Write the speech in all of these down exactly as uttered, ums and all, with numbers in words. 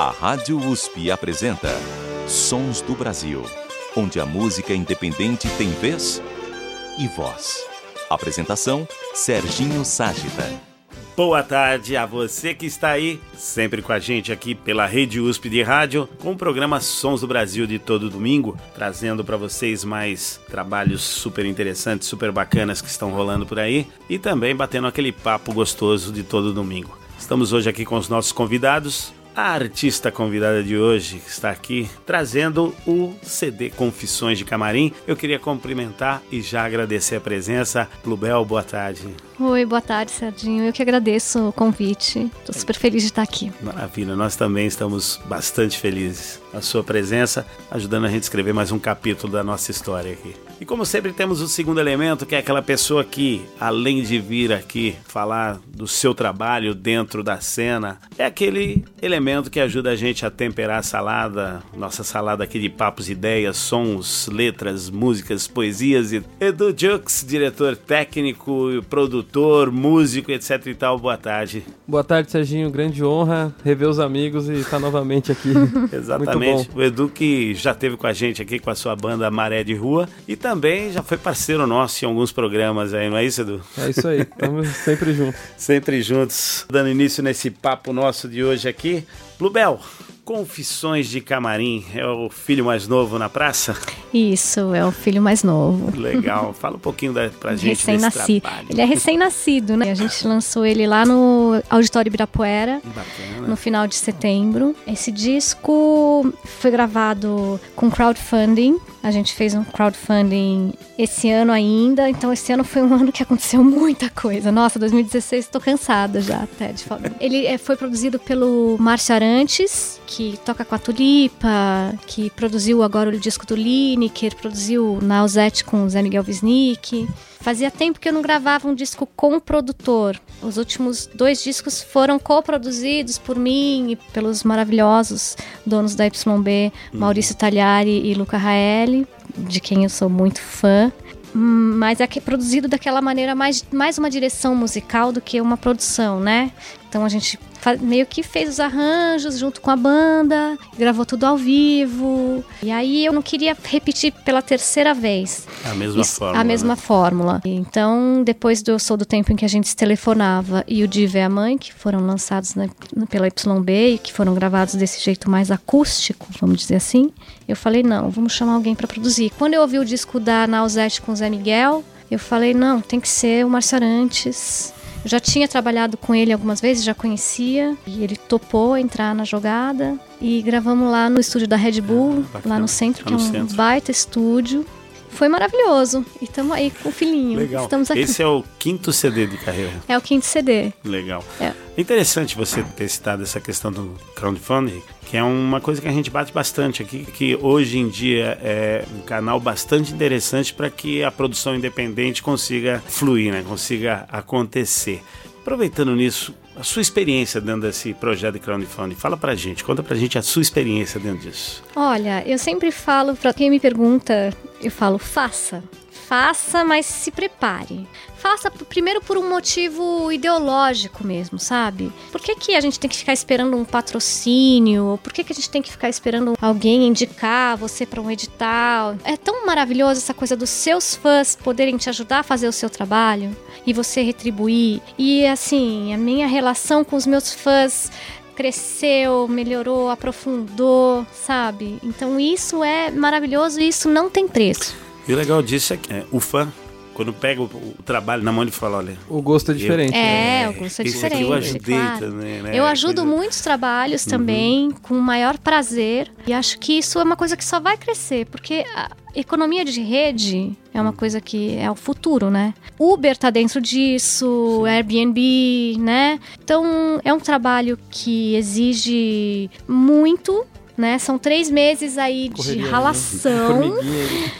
A Rádio U S P apresenta Sons do Brasil, onde a música independente tem vez e voz. Apresentação, Serginho Ságita. Boa tarde a você que está aí, sempre com a gente aqui pela Rede U S P de Rádio, com o programa Sons do Brasil de todo domingo, trazendo para vocês mais trabalhos super interessantes, super bacanas que estão rolando por aí e também batendo aquele papo gostoso de todo domingo. Estamos hoje aqui com os nossos convidados. A artista convidada de hoje está aqui trazendo o C D Confissões de Camarim. Eu queria cumprimentar e já agradecer a presença. Bluebell, boa tarde. Oi, boa tarde, Serginho. Eu que agradeço o convite. Estou super feliz de estar aqui. Maravilha, nós também estamos bastante felizes. A sua presença ajudando a gente a escrever mais um capítulo da nossa história aqui. E como sempre temos o segundo elemento, que é aquela pessoa que, além de vir aqui falar do seu trabalho dentro da cena, é aquele elemento que ajuda a gente a temperar a salada, nossa salada aqui de papos, ideias, sons, letras, músicas, poesias. E Edu Jux, diretor técnico, produtor, músico, etc e tal, boa tarde. Boa tarde, Serginho, grande honra rever os amigos e estar novamente aqui. Exatamente. O Edu que já esteve com a gente aqui com a sua banda Maré de Rua e também já foi parceiro nosso em alguns programas aí, não é isso, Edu? É isso aí, estamos sempre juntos. Sempre juntos, dando início nesse papo nosso de hoje aqui. Bluebell, Confissões de Camarim, é o filho mais novo na praça? Isso, é o filho mais novo. Legal, fala um pouquinho da, pra gente desse trabalho. Ele é recém-nascido, né? A gente lançou ele lá no Auditório Ibirapuera, Bacana. No final de setembro. Esse disco foi gravado com crowdfunding. A gente fez um crowdfunding esse ano ainda, então esse ano foi um ano que aconteceu muita coisa. Nossa, dois mil e dezesseis, tô cansada já até de falar. Ele é, foi produzido pelo Márcio Arantes, que toca com a Tulipa, que produziu agora o disco do Lineker, produziu Nausete com o Zé Miguel Wisnik. Fazia tempo que eu não gravava um disco com o produtor. Os últimos dois discos foram coproduzidos por mim e pelos maravilhosos donos da Y B, Maurício Tagliari e Luca Raeli, de quem eu sou muito fã. Mas é produzido daquela maneira mais, mais uma direção musical do que uma produção, né? Então a gente meio que fez os arranjos junto com a banda, gravou tudo ao vivo. E aí eu não queria repetir pela terceira vez. A mesma Isso, fórmula. A mesma né? fórmula. Então, depois do Eu Sou do Tempo em que a gente se telefonava e o Diva é a Mãe, que foram lançados na, pela Y B e que foram gravados desse jeito mais acústico, vamos dizer assim, eu falei, não, vamos chamar alguém para produzir. Quando eu ouvi o disco da Nausete com o Zé Miguel, eu falei, não, tem que ser o Márcio Arantes. Eu já tinha trabalhado com ele algumas vezes, já conhecia, e ele topou entrar na jogada. E gravamos lá no estúdio da Red Bull, ah, lá no centro, que é um centro. baita estúdio. Foi maravilhoso. E estamos aí com o filhinho. Legal. Estamos aqui. Esse é o quinto C D de carreira. É o quinto C D. Legal. É. Interessante você ter citado essa questão do crowdfunding, que é uma coisa que a gente bate bastante aqui, que hoje em dia é um canal bastante interessante para que a produção independente consiga fluir, né? Consiga acontecer. Aproveitando nisso, a sua experiência dentro desse projeto de crowdfunding, fala pra gente, conta pra gente a sua experiência dentro disso. Olha, eu sempre falo, pra quem me pergunta, eu falo, faça. Faça, mas se prepare. Faça primeiro por um motivo ideológico mesmo, sabe? Por que que a gente tem que ficar esperando um patrocínio? Por que que a gente tem que ficar esperando alguém indicar você para um edital? É tão maravilhoso essa coisa dos seus fãs poderem te ajudar a fazer o seu trabalho e você retribuir. E assim, a minha relação com os meus fãs cresceu, melhorou, aprofundou, sabe? Então isso é maravilhoso e isso não tem preço. E o legal disso é que é, o fã, quando pega o, o trabalho na mão, ele fala, olha... O gosto é diferente. Eu, né? É, o gosto é esse diferente. Aqui eu ajudei claro. também, né? Eu ajudo coisa... muitos trabalhos uhum. também, com o maior prazer. E acho que isso é uma coisa que só vai crescer, porque a economia de rede é uma coisa que é o futuro, né? Uber tá dentro disso, Sim. Airbnb, né? Então, é um trabalho que exige muito, né? São três meses aí Correria, de ralação. Né?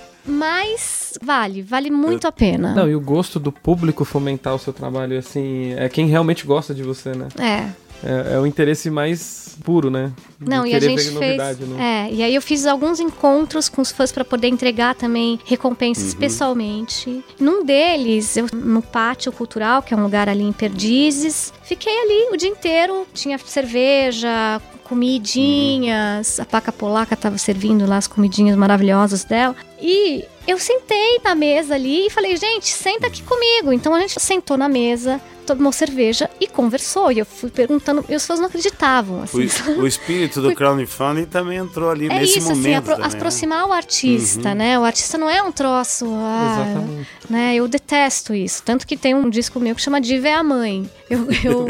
Mas vale, vale muito a pena. Não, e o gosto do público fomentar o seu trabalho, assim, é quem realmente gosta de você, né? É. É, é o interesse mais puro, né? De Não, e a gente fez... Né? É, e aí eu fiz alguns encontros com os fãs para poder entregar também recompensas uhum. pessoalmente. Num deles, eu no Pátio Cultural, que é um lugar ali em Perdizes, fiquei ali o dia inteiro. Tinha cerveja, comidinhas. Uhum. A Paca Polaca estava servindo lá as comidinhas maravilhosas dela. E eu sentei na mesa ali e falei, gente, senta aqui comigo. Então a gente sentou na mesa, tomou cerveja e conversou. E eu fui perguntando, e as pessoas não acreditavam. Assim. O, o espírito do crowdfunding também entrou ali é nesse isso, momento. É isso, assim, também, aproximar o artista, uhum. né? O artista não é um troço... Ah, exatamente. Né? Eu detesto isso. Tanto que tem um disco meu que chama Diva é a Mãe. Eu, eu,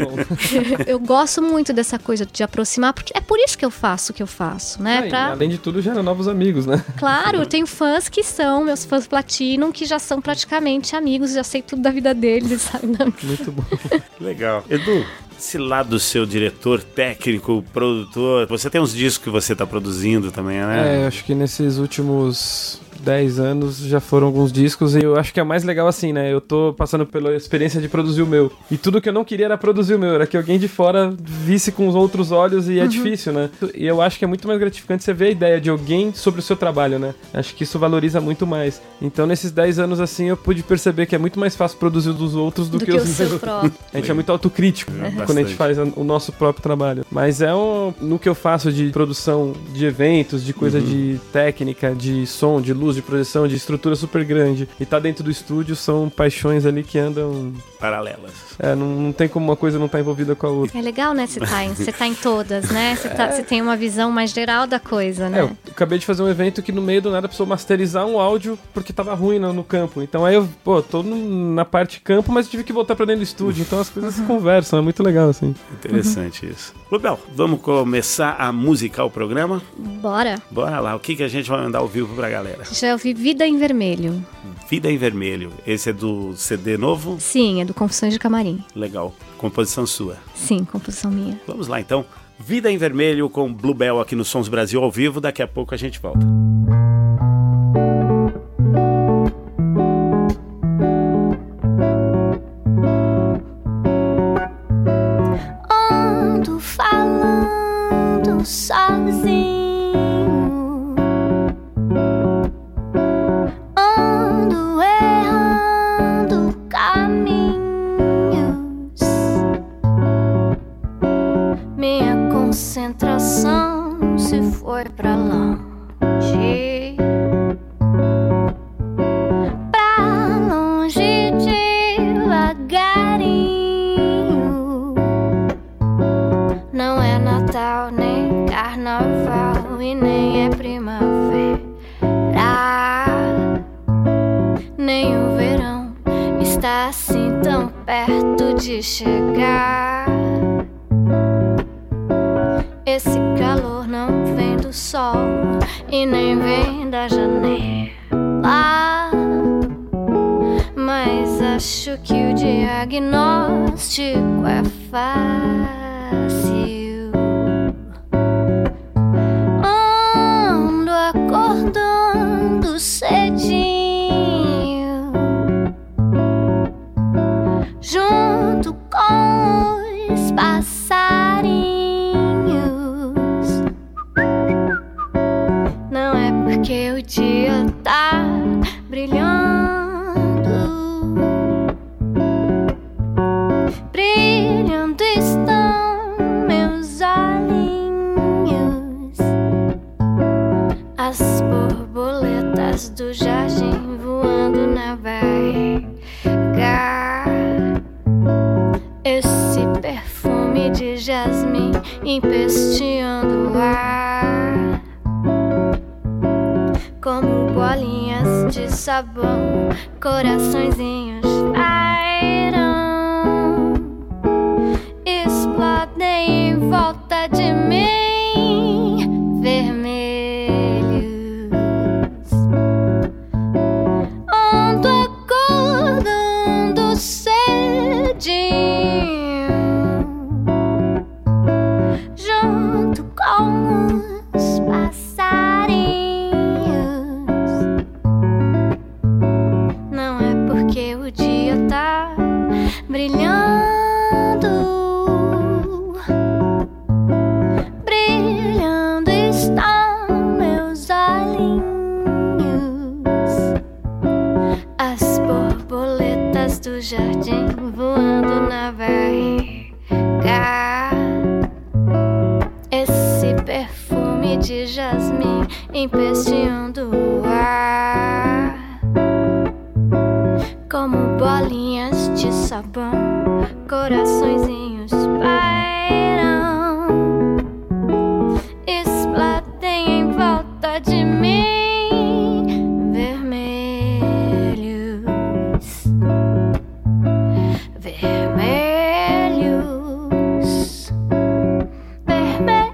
eu gosto muito dessa coisa de aproximar, porque é por isso que eu faço o que eu faço, né? É, pra... Além de tudo, gera novos amigos, né? Claro, eu tenho fãs que são meus fãs Platinum, que já são praticamente amigos, já sei tudo da vida deles, sabe? Muito bom. Legal. Edu, esse lado do seu diretor técnico, produtor, você tem uns discos que você está produzindo também, né? É, acho que nesses últimos dez anos já foram alguns discos e eu acho que é mais legal assim, né? Eu tô passando pela experiência de produzir o meu. E tudo que eu não queria era produzir o meu, era que alguém de fora visse com os outros olhos e é uhum. difícil, né? E eu acho que é muito mais gratificante você ver a ideia de alguém sobre o seu trabalho, né? Acho que isso valoriza muito mais. Então nesses dez anos assim eu pude perceber que é muito mais fácil produzir dos outros do, do que, que os seu meus. Próprio. A gente é muito autocrítico é, quando bastante. A gente faz o nosso próprio trabalho. Mas é um, no que eu faço de produção de eventos, de coisa uhum. de técnica, de som, de luz, de projeção, de estrutura super grande e tá dentro do estúdio, são paixões ali que andam... paralelas. É, não, não tem como uma coisa não estar tá envolvida com a outra. É legal, né? Você tá em, você tá em todas, né? Você tá, é... tem uma visão mais geral da coisa, né? É, eu acabei de fazer um evento que no meio do nada precisou masterizar um áudio porque tava ruim no, no campo. Então aí eu, pô, tô no, na parte campo, mas tive que voltar pra dentro do estúdio. Então as coisas uhum. se conversam, é muito legal, assim. Interessante uhum. isso. Lubel, vamos começar a musicar o programa? Bora. Bora lá. O que, que a gente vai mandar ao vivo pra galera? Já ouvi Vida em Vermelho. Vida em Vermelho. Esse é do C D novo? Sim, é do Confissões de Camarim. Legal. Composição sua? Sim, composição minha. Vamos lá, então. Vida em Vermelho com Bluebell aqui no Sons Brasil ao vivo. Daqui a pouco a gente volta. Ando falando sozinho. Concentração se foi pra longe, pra longe devagarinho. Não é Natal, nem Carnaval e nem é primavera, nem o verão está assim tão perto de chegar. Esse calor não vem do sol e nem vem da janela, mas acho que o diagnóstico é fácil. Ando acordando cedinho, junto com os passarinhos. Porque o dia tá brilhando, brilhando estão meus olhinhos. As borboletas do jardim voando na barriga. Esse perfume de jasmim empesteando o ar, como bolinhas de sabão, coraçõezinhos pairam, explodem em volta de mim, vermelhos. Ando acordando cedinho, junto com os passarinhos. O empesteando o ar, como bolinhas de sabão, coraçõezinhos pairam, explodem em volta de mim, vermelhos, vermelhos, vermelhos.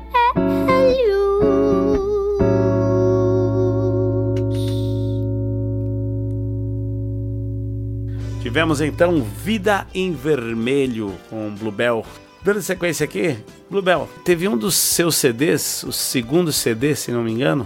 Tivemos então Vida em Vermelho com Bluebell. Dando sequência aqui, Bluebell, teve um dos seus C Ds, o segundo C D, se não me engano,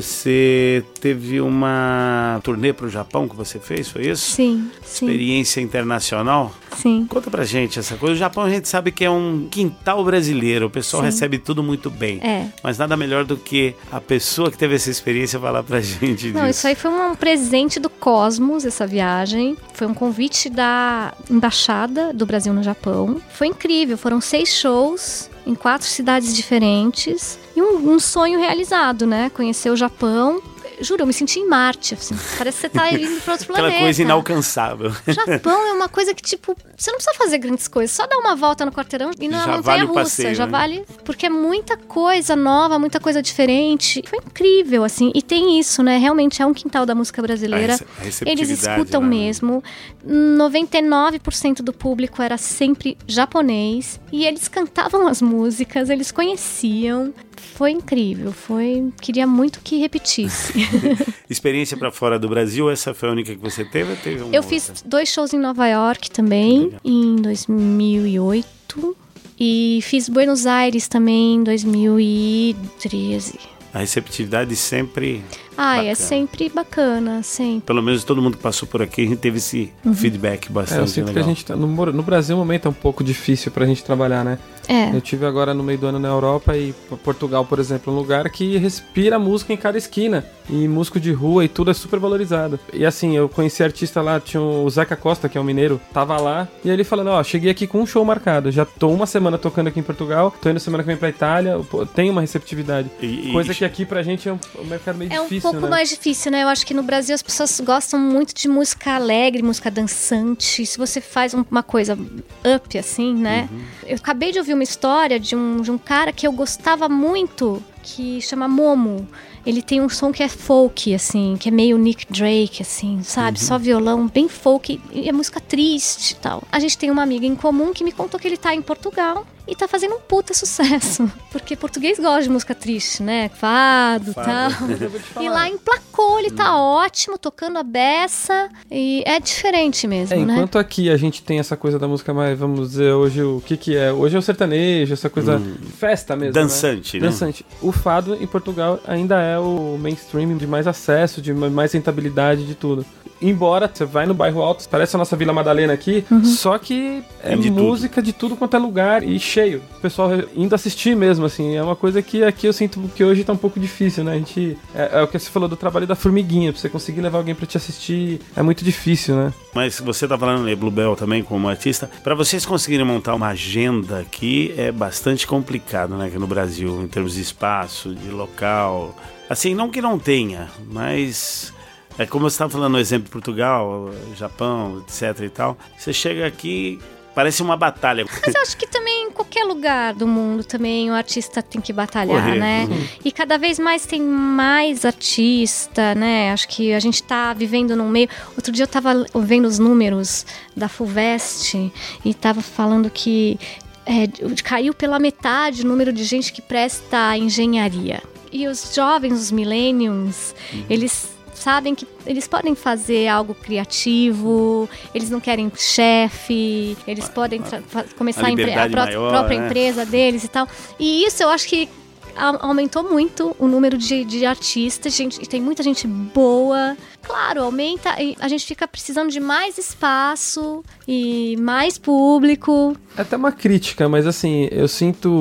você teve uma turnê para o Japão que você fez, foi isso? Sim, sim. Experiência internacional? Sim. Conta pra gente essa coisa. O Japão a gente sabe que é um quintal brasileiro, o pessoal Sim. recebe tudo muito bem. É. Mas nada melhor do que a pessoa que teve essa experiência falar pra gente Não, disso. Isso aí foi um presente do Cosmos, essa viagem. Foi um convite da Embaixada do Brasil no Japão. Foi incrível, foram seis shows em quatro cidades diferentes e um, um sonho realizado, né? Conhecer o Japão. Juro, eu me senti em Marte, assim. Parece que você tá indo pra outro planeta. Aquela coisa inalcançável. O Japão é uma coisa que, tipo, você não precisa fazer grandes coisas, só dar uma volta no quarteirão e na montanha-russa. Vale já né? vale, porque é muita coisa nova, muita coisa diferente. Foi incrível, assim. E tem isso, né? Realmente é um quintal da música brasileira. A rece- a Eles escutam né? mesmo. noventa e nove por cento do público era sempre japonês. E eles cantavam as músicas, eles conheciam. Foi incrível, foi... Queria muito que repetisse. Experiência pra fora do Brasil, essa foi a única que você teve? Ou teve uma Eu outra? fiz dois shows em Nova York também, Legal. em dois mil e oito. E fiz Buenos Aires também em dois mil e treze. A receptividade sempre... Ah, bacana. é sempre bacana, sempre. Pelo menos todo mundo que passou por aqui, a gente teve esse uhum. feedback bastante legal. É, eu sinto legal. que a gente tá, no, no Brasil o momento é um pouco difícil pra gente trabalhar, né? É. Eu tive agora no meio do ano na Europa e Portugal, por exemplo, um lugar que respira música em cada esquina. E músico de rua e tudo é super valorizado. E assim, eu conheci artista lá, tinha o Zeca Costa, que é um mineiro, tava lá, e ele falando, ó, cheguei aqui com um show marcado, já tô uma semana tocando aqui em Portugal, tô indo semana que vem pra Itália, pô, tem uma receptividade. E, Coisa e... que aqui pra gente é um, um mercado meio é difícil, É um pouco né? mais difícil, né? Eu acho que no Brasil as pessoas gostam muito de música alegre, música dançante. Se você faz uma coisa up, assim, né? Uhum. Eu acabei de ouvir uma história de um, de um cara que eu gostava muito, que chama Momo. Ele tem um som que é folk, assim, que é meio Nick Drake, assim, sabe? Uhum. Só violão, bem folk, e é música triste e tal. A gente tem uma amiga em comum que me contou que ele tá em Portugal e tá fazendo um puta sucesso. Porque português gosta de música triste, né? Fado e tal. E lá emplacou, ele tá hum. ótimo, tocando a beça. E é diferente mesmo, é, né? Enquanto aqui a gente tem essa coisa da música mais, vamos dizer, hoje o que que é? Hoje é o sertanejo, essa coisa hum. festa mesmo, Dançante, né? né? Dançante. O fado em Portugal ainda é o mainstream de mais acesso, de mais rentabilidade de tudo. Embora você vai no bairro alto, parece a nossa Vila Madalena aqui, uhum. só que é de música tudo. de tudo quanto é lugar e cheio. O pessoal indo assistir mesmo, assim, é uma coisa que aqui eu sinto que hoje tá um pouco difícil, né? A gente, é, é o que você falou do trabalho da formiguinha, pra você conseguir levar alguém pra te assistir, é muito difícil, né? Mas você tá falando de Bluebell também como artista, pra vocês conseguirem montar uma agenda aqui é bastante complicado, né? Aqui no Brasil, em termos de espaço, de local. Assim, não que não tenha, mas... É como você estava falando no exemplo de Portugal, Japão, etc e tal. Você chega aqui, parece uma batalha. Mas eu acho que também em qualquer lugar do mundo também o artista tem que batalhar, Correr. né? Uhum. E cada vez mais tem mais artista, né? Acho que a gente tá vivendo num meio... Outro dia eu tava vendo os números da Fulvestre e tava falando que é, caiu pela metade o número de gente que presta engenharia. E os jovens, os millennials, uhum. eles... sabem que eles podem fazer algo criativo, eles não querem chefe, eles a, podem tra- a, começar a, a, empre- a pró- maior, própria né? empresa deles e tal. E isso eu acho que a- aumentou muito o número de, de artistas, gente, e tem muita gente boa. Claro, aumenta, e a gente fica precisando de mais espaço e mais público. É até uma crítica, mas assim, eu sinto...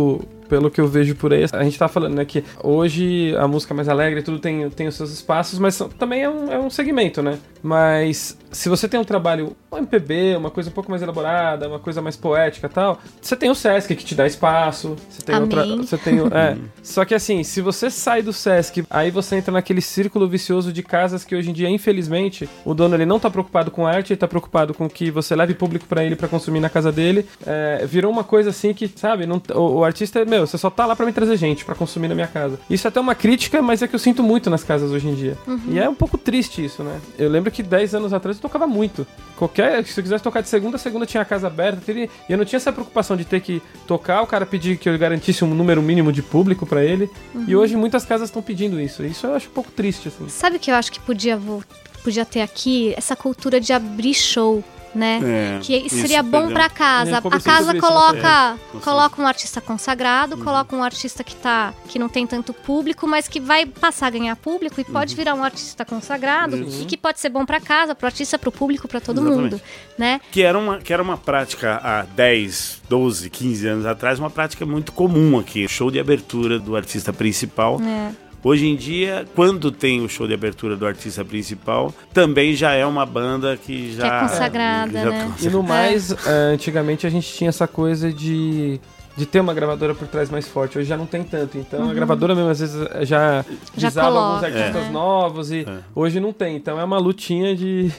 pelo que eu vejo por aí, a gente tá falando, né, que hoje a música mais alegre, tudo tem, tem os seus espaços, mas são, também é um, é um segmento, né? Mas se você tem um trabalho, um M P B, uma coisa um pouco mais elaborada, uma coisa mais poética e tal, você tem o Sesc que te dá espaço, você tem outra, você tem, é. Só que assim, se você sai do Sesc, aí você entra naquele círculo vicioso de casas que hoje em dia, infelizmente, o dono ele não tá preocupado com arte, ele tá preocupado com que você leve público pra ele pra consumir na casa dele. É, virou uma coisa assim que, sabe, não, o, o artista, meu, você só tá lá pra me trazer gente, pra consumir na minha casa. Isso é até uma crítica, mas é que eu sinto muito nas casas hoje em dia. Uhum. E é um pouco triste isso, né? Eu lembro que dez anos atrás eu tocava muito. Qualquer, se eu quisesse tocar de segunda a segunda, tinha a casa aberta, e eu não tinha essa preocupação de ter que tocar, o cara pedir que eu garantisse um número mínimo de público pra ele. Uhum. E hoje muitas casas estão pedindo isso. Isso eu acho um pouco triste, assim. Sabe o que eu acho que podia, podia ter aqui? Essa cultura de abrir show, né? É, que seria bom pra casa. A casa coloca, é, coloca um artista consagrado, uhum. coloca um artista que, tá, que não tem tanto público, mas que vai passar a ganhar público e uhum. pode virar um artista consagrado uhum. e que pode ser bom pra casa, pro artista, pro público, pra todo Exatamente. mundo, né? Que era, uma, que era uma prática há dez, doze, quinze anos atrás, uma prática muito comum aqui. Show de abertura do artista principal. É. Hoje em dia, quando tem o show de abertura do artista principal, também já é uma banda que já... Que é consagrada, é, né? E no mais, é. antigamente a gente tinha essa coisa de... de ter uma gravadora por trás mais forte. Hoje já não tem tanto. Então uhum. a gravadora mesmo às vezes já visava alguns artistas é. novos e é. hoje não tem. Então é uma lutinha de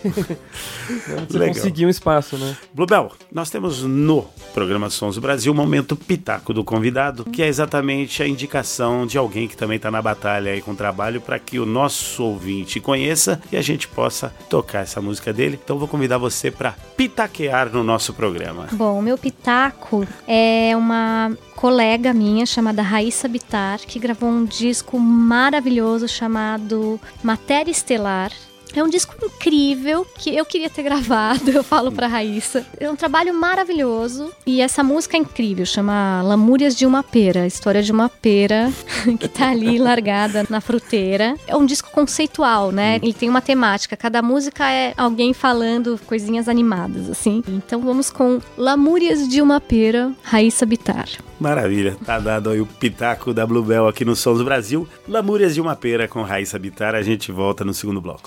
você conseguir um espaço, né? Bluebell, nós temos no programa Sons do Brasil o momento Pitaco do Convidado, que é exatamente a indicação de alguém que também está na batalha aí com o trabalho para que o nosso ouvinte conheça e a gente possa tocar essa música dele. Então vou convidar você para pitaquear no nosso programa. Bom, o meu pitaco é uma colega minha chamada Raíssa Bittar, que gravou um disco maravilhoso chamado Matéria Estelar. É um disco incrível que eu queria ter gravado, eu falo pra Raíssa. É um trabalho maravilhoso e essa música é incrível, chama Lamúrias de uma Pera, a história de uma pera que tá ali largada na fruteira. É um disco conceitual, né? Ele tem uma temática, cada música é alguém falando coisinhas animadas, assim. Então vamos com Lamúrias de uma Pera, Raíssa Bittar. Maravilha, tá dado aí o pitaco da Bluebell aqui no Sons do Brasil. Lamúrias de uma Pera com Raíssa Bittar, a gente volta no segundo bloco.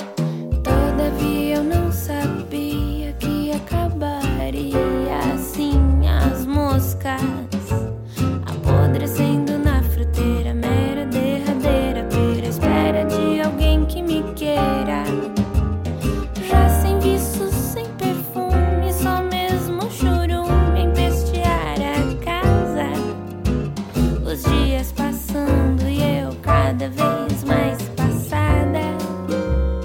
Todavia eu não sabia que acabaria assim as moscas apodrecendo na fruteira, mera derradeira pera, espera de alguém que me queira. Já sem viços, sem perfume, só mesmo churume empestear a casa. Os dias passando e eu cada vez mais passada.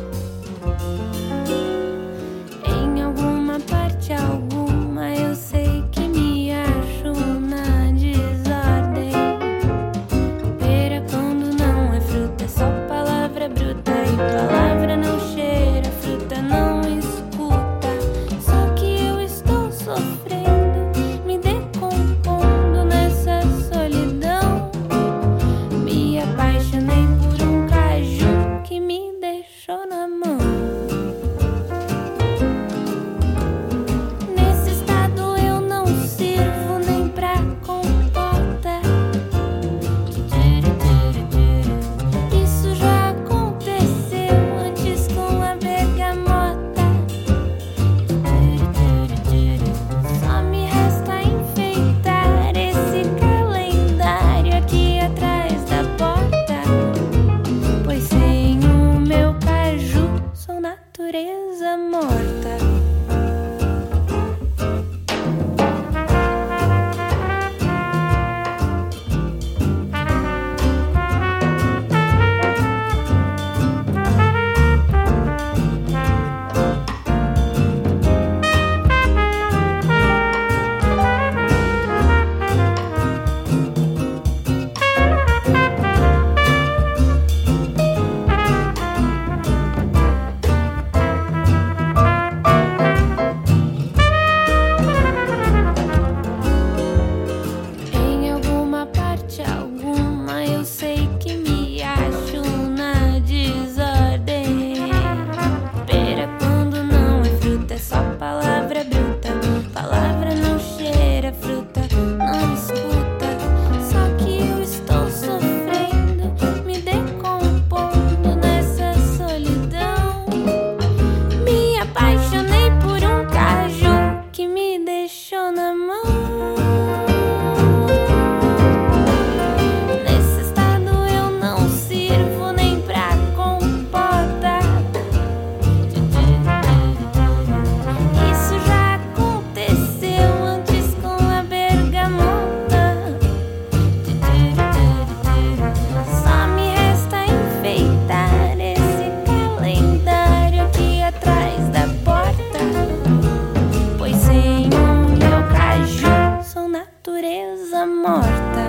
está morta.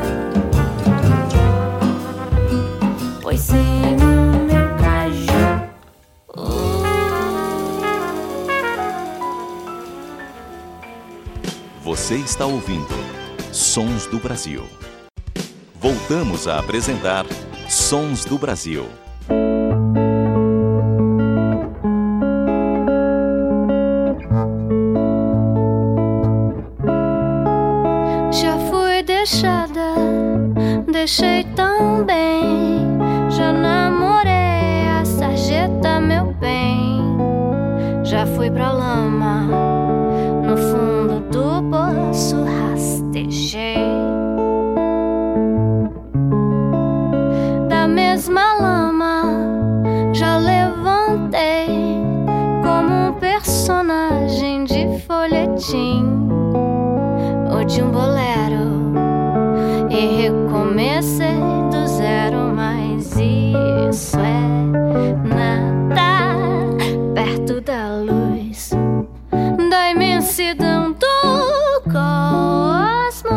Pois sem o meu caju. Você está ouvindo Sons do Brasil. Voltamos a apresentar Sons do Brasil. Já fui deixada, deixei tão bem. Já namorei a sarjeta, meu bem. Já fui pra lama, no fundo do poço rastejei. Da mesma lama já levantei, como um personagem de folhetim ou de um bolero, e recomecei do zero. Mas isso é nada perto da luz da imensidão do cosmos.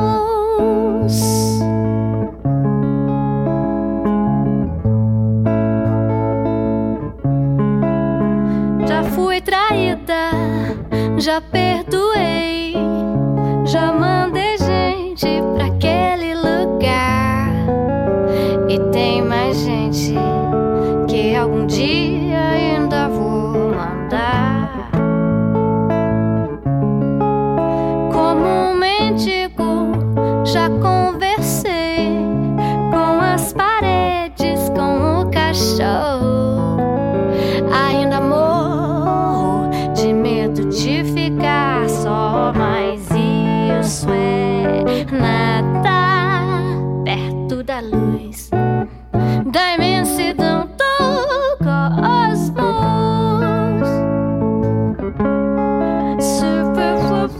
Já fui traída, já perdoei, já mandei gente pra aquele lugar. E tem mais gente que algum dia ainda vou mandar. Como um mendigo, já conversei com as paredes, com o cachorro. Ainda morro de medo de ficar só, mas isso é nada perto da luz da imensidão do cosmos. Super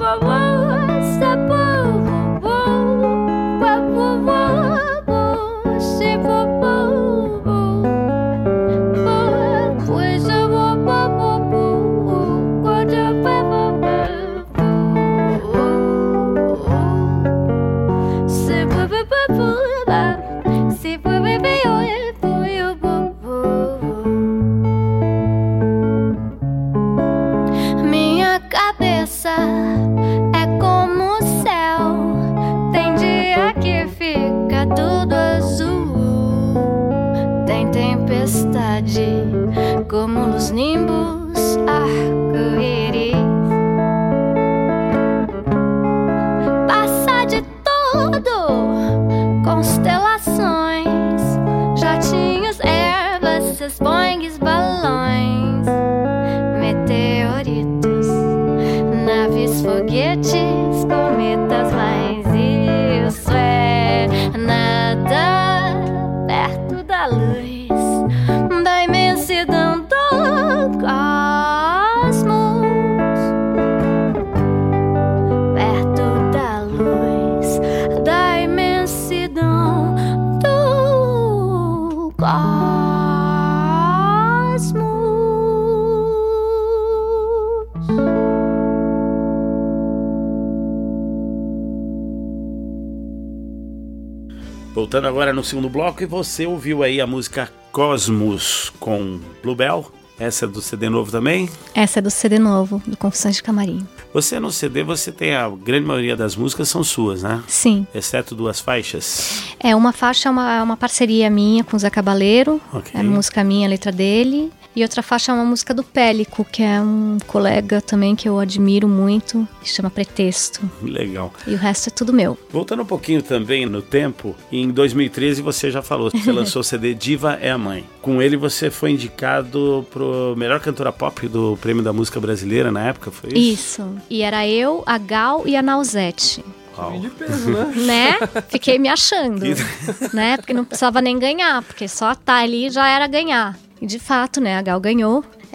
minha cabeça é como o céu, tem dia que fica tudo azul, tem tempestade como nos nimbus arco-íris. Passa de tudo, constelações, jatinhos, ervas, seus boings, balões, meteoritos, naves, foguetes, cometas, mas isso é nada perto da luz da imensidão do cosmos. Perto da luz da imensidão do cosmos. Voltando agora no segundo bloco, e você ouviu aí a música Cosmos com Bluebell. Essa é do C D novo também? Essa é do C D novo, do Confissões de Camarim. Você no C D, você tem a grande maioria das músicas são suas, né? Sim. Exceto duas faixas. É, uma faixa é uma, uma parceria minha com o Zé Cabaleiro. Okay. É música minha, letra dele. E outra faixa é uma música do Pélico, que é um colega também que eu admiro muito, que chama Pretexto. Legal. E o resto é tudo meu. Voltando um pouquinho também no tempo, em dois mil e treze você já falou, você lançou o C D Diva é a Mãe. Com ele você foi indicado pro melhor cantora pop do Prêmio da Música Brasileira na época, foi isso? Isso. E era eu, a Gal e a Nausete. Uau. De peso, né? Né? Fiquei me achando, né? Porque não precisava nem ganhar, porque só estar ali já era ganhar. E de fato, né? A Gal ganhou.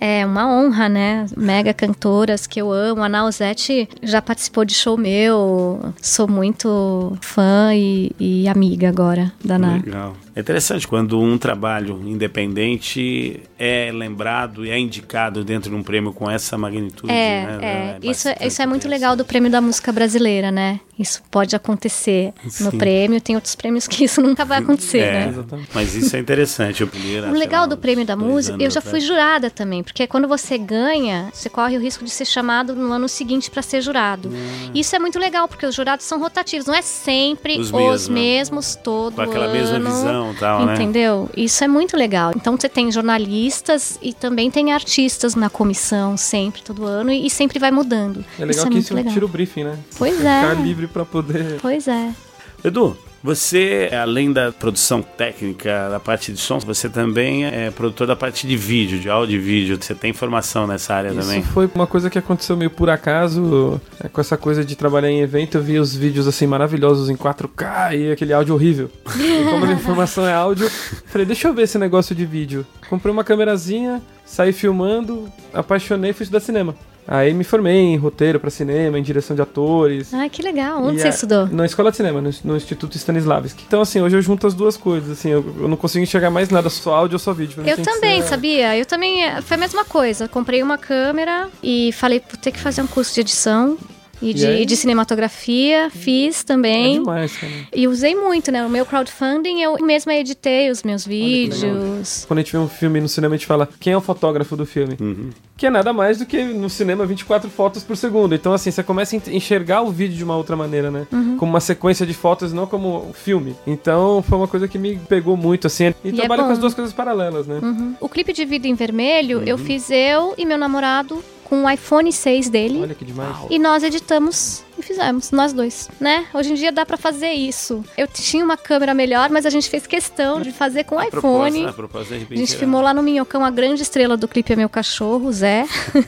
É uma honra, né? Mega cantoras que eu amo. A Nausete já participou de show meu. Sou muito fã e, e amiga agora da Ná. Legal. É interessante quando um trabalho independente é lembrado e é indicado dentro de um prêmio com essa magnitude. É, né? é. é isso, isso é muito legal do Prêmio da Música Brasileira, né? Isso pode acontecer Sim. no prêmio. Tem outros prêmios que isso nunca vai acontecer, É, né? mas isso é interessante. Eu primeiro, O legal do Prêmio da Música, eu já fui atrás. jurada também, porque quando você ganha, você corre o risco de ser chamado no ano seguinte para ser jurado. Hum. Isso é muito legal, porque os jurados são rotativos, não é sempre Os os, mesmos. mesmos todo Com aquela ano. mesma visão e tal, né? Entendeu? Isso é muito legal. Então você tem jornalistas e também tem artistas na comissão, sempre, todo ano, e, e sempre vai mudando. É legal isso é que muito isso legal. tira o briefing, né? Pois Ficar é. livre pra poder... Pois é. Edu, você, além da produção técnica, da parte de som, você também é produtor da parte de vídeo, de áudio e vídeo. Você tem formação nessa área Isso também? foi uma coisa que aconteceu meio por acaso, é, com essa coisa de trabalhar em evento. Eu vi os vídeos assim maravilhosos em quatro K e aquele áudio horrível. E como a minha formação é áudio, falei, deixa eu ver esse negócio de vídeo. Comprei uma câmerazinha, saí filmando, apaixonei e fui estudar cinema. Aí me formei em roteiro pra cinema, em direção de atores. Ai, que legal. Onde E você a- estudou? Na escola de cinema, no, no Instituto Stanislavski. Então, assim, hoje eu junto as duas coisas, assim, eu, eu não consigo enxergar mais nada, só áudio ou só vídeo. Pra mim Eu tem que também, ser- sabia? Eu também, eh, foi a mesma coisa. Comprei uma câmera e falei, vou ter que fazer um curso de edição e de, aí? de cinematografia. Fiz É também. demais, cara. E usei muito, né? O meu crowdfunding, eu mesma editei os meus vídeos. Quando a gente vê um filme no cinema, a gente fala quem é o fotógrafo do filme. Uhum. Que é nada mais do que no cinema vinte e quatro fotos por segundo. Então, assim, você começa a en- enxergar o vídeo de uma outra maneira, né? Uhum. Como uma sequência de fotos, não como um filme. Então, foi uma coisa que me pegou muito, assim. E, E é trabalho com bom. as duas coisas paralelas, né? Uhum. O clipe de Vida em Vermelho, eu fiz eu e meu namorado com o iPhone seis dele. Olha que demais. E nós editamos e fizemos, nós dois, né? Hoje em dia dá pra fazer isso. Eu tinha uma câmera melhor, mas a gente fez questão de fazer com o A iPhone. proposta- a proposta, de repente, A gente era- filmou lá no Minhocão, a grande estrela do clipe é meu cachorro, Zé.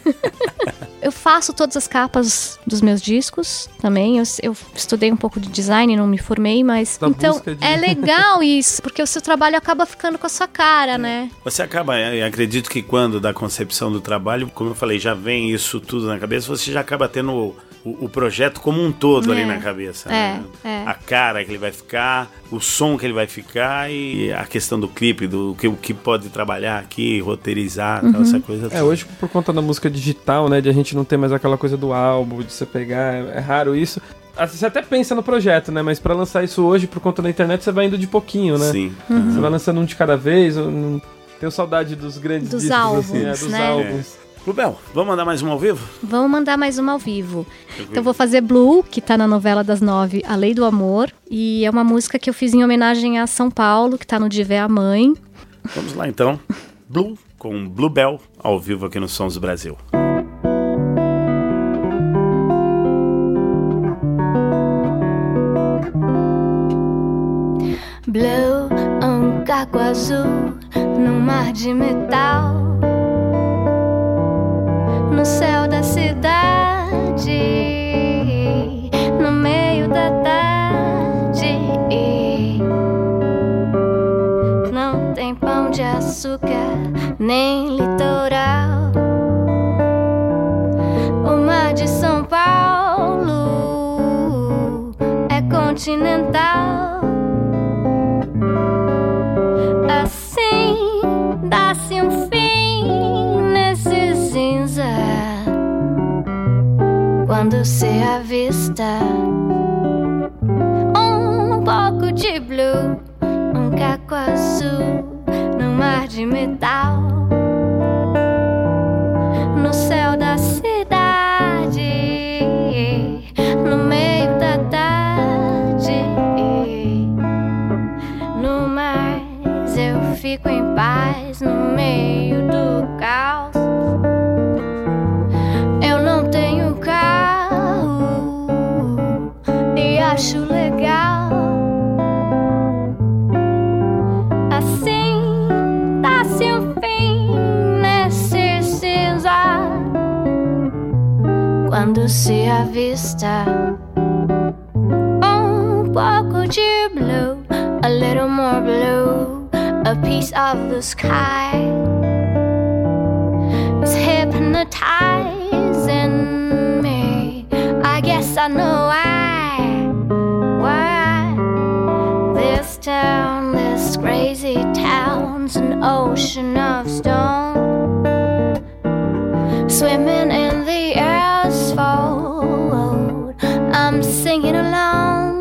Eu faço todas as capas dos meus discos também. Eu, eu estudei um pouco de design, não me formei, mas... Da então, busca de- é legal isso, porque o seu trabalho acaba ficando com a sua cara, né? Você acaba, eu acredito que quando da concepção do trabalho, como eu falei, já vem isso tudo na cabeça, você já acaba tendo o, o, o projeto como um todo ali É. na cabeça. É, né? é. A cara que ele vai ficar, o som que ele vai ficar e a questão do clipe, do que, o que pode trabalhar aqui, roteirizar, Uhum. tal, essa coisa É, toda. hoje por conta da música digital, né, de a gente não ter mais aquela coisa do álbum, de você pegar, é, é raro isso. Ah, você até pensa no projeto, né, mas pra lançar isso hoje por conta da internet você vai indo de pouquinho, né? Sim. Você vai lançando um de cada vez, eu não... tenho saudade dos grandes Dos discos, álbuns, assim, é, dos né? álbuns. Rubel, vamos mandar mais um ao vivo? Vamos mandar mais uma ao vivo. Então vou fazer Blue, que tá na novela das nove, A Lei do Amor. E é uma música que eu fiz em homenagem a São Paulo, que tá no Divé a Mãe. Vamos lá então. Blue com Bluebell ao vivo aqui no Sons do Brasil. Blue, um caco azul num mar de metal, no céu da cidade, no meio da tarde. Não tem pão de açúcar, nem litoral. O mar de São Paulo é continental. Assim dá-se um fim nesse cinza quando se avista um pouco de blue, um caco azul no mar de metal, no céu da cidade, no meio da tarde. No mais eu fico em paz no meio do caos. Eu não tenho carro e acho legal. Assim dá-se um fim nesse cinza quando se avista um pouco de blue, a little more blue, a piece of the sky is hypnotizing me. I guess I know why, why this town, this crazy town's an ocean of stone, swimming in the asphalt. I'm singing along.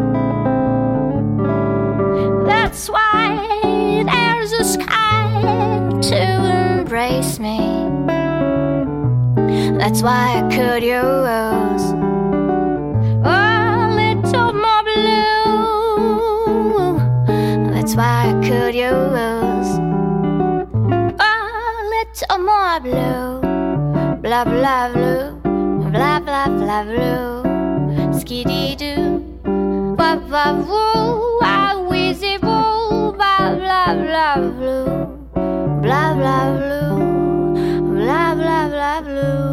That's why there's a sky to embrace me. That's why I could use a little more blue. That's why I could use a little more blue. Blah blah blue, blah blah blah blue. Skiddy doo, wah wah woo, ah wheezy boo, blah blah blah blue, blah blah blue, blah blah blah blue.